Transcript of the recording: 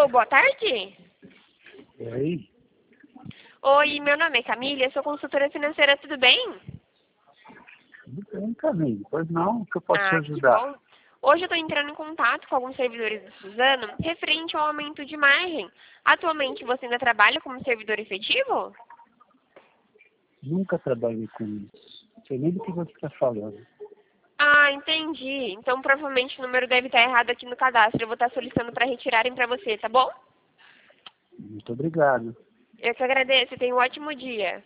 Alô, boa tarde? Oi? Oi, meu nome é Camila, eu sou consultora financeira, tudo bem? Tudo bem, Camille. Pois não, o que eu posso te Ah, que ajudar? bom. Hoje eu estou entrando em contato com alguns servidores do Suzano referente ao aumento de margem. Atualmente você ainda trabalha como servidor efetivo? Nunca trabalhei com isso. Não sei nem do que você está falando. Ah, entendi. Então provavelmente o número deve estar errado aqui no cadastro. Eu vou estar solicitando para retirarem para você, tá bom? Muito obrigado. Eu que agradeço. Tenha um ótimo dia.